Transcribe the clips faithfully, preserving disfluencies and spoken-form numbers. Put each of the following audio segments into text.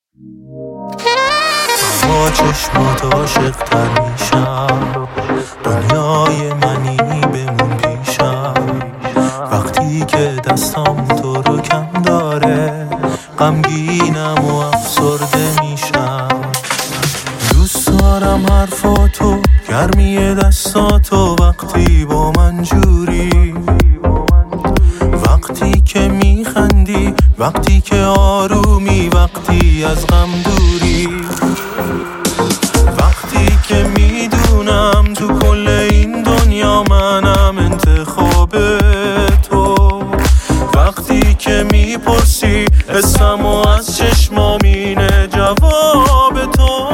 با چشمات عاشق تر میشم، دنیای منی بمون پیشم. وقتی که دستام تو رو کم داره، غمگینم و افسرده میشم. دوست دارم حرفاتو، گرمی دستاتو، وقتی با من جوری، وقتی که میخندی، وقتی که آرومی، وقتی از غم دوری، وقتی که میدونم تو کل این دنیا منم انتخاب تو، وقتی که میپرسی اسمم و از چشمام اینه جواب تو.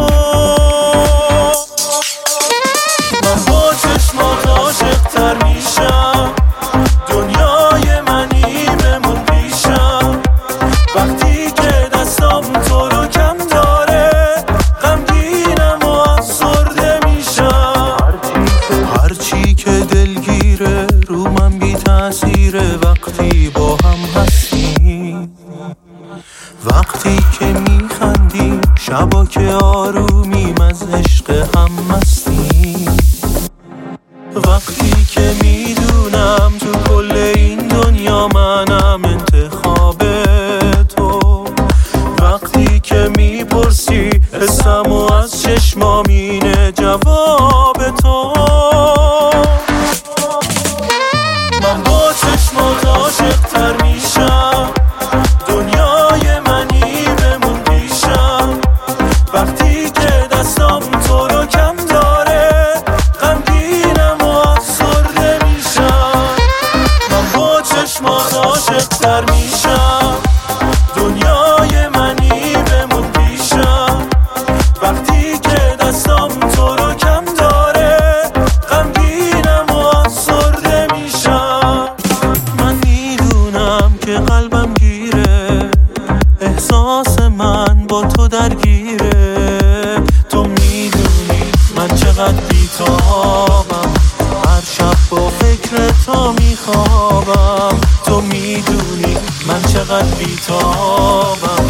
من با چشمات عاشق تر میشم، دنیای منی بمون پیشم. وقتی که دستام تو رو کم داره، غمگینم و افسرده میشم. هرچی که دلگیره رو من بی تأثیره، وقتی با هم هستیم، وقتی که میخندیم، شبا که آرومیم از عشق هم مستیم. وقتی که میدونم تو کل این دنیا منم انتخاب تو، وقتی که میپرسی اسمم و از چشمام اینه جواب تو. من با چشمات عاشق تر میشم، دنیای منی بمون پیشم. وقتی که دستام تو رو کم داره، غمگینم و افسرده میشم. من با چشمات عاشق تر میشم، دنیای منی بمون پیشم. وقتی که دستام تو رو کم داره، غمگینم و افسرده میشم. من میدونم که قلبم گیره، احساس من با تو درگیره. تو میدونی من چقدر بیتابم، هر شب با فکر تو میخوابم. تو میدونی من چقدر بیتابم،